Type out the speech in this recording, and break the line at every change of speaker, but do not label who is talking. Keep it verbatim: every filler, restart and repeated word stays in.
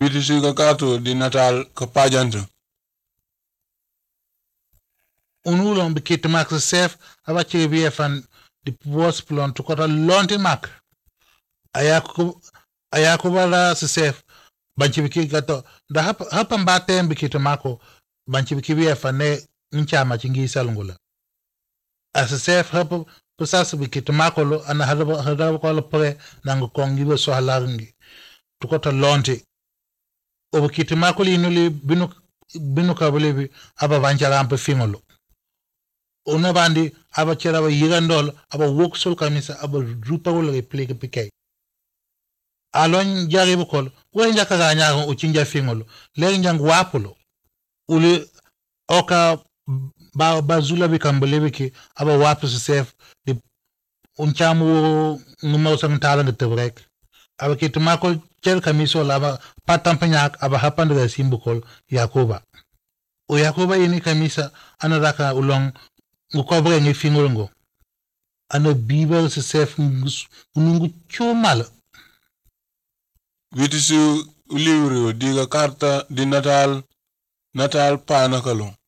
Witisi ka kartu di natal ka pajanto.
Unulong bikit mak sef aba chiri fan di was plon to kota lonti mak. Ayaku ayaku bala sef banchi bikit gato da hapa hapa mbate bikit mako banchi bikit fan ne nchama chingi salungula. As sef hapa pusasa bikit mako lo ana hadaba hadaba ko lo pre nango kongi so halangi to kota lonti. Obo bikit mako li inuli binu binu kabulebi aba bancha rampe fingolo. Una bandi aba chera aba yigandol aba wok sol kamisa aba rupa wala ke pleke pikay alon jari bukol wo njaka ga nyaa o cinja fingolo le njang wapulo uli oka ba bazula bi kambele biki aba wapu sef di unchamu ngumau sang tala ngetebrek aba kitmako cher kamiso laba patampanyak aba hapandre simbukol yakoba o yakoba ini kamisa anadaka ulong ngukobre ngi fingolongo ana bible se sef nungu chomal
Witisi ulivrio diga karta di natal natal panakalo.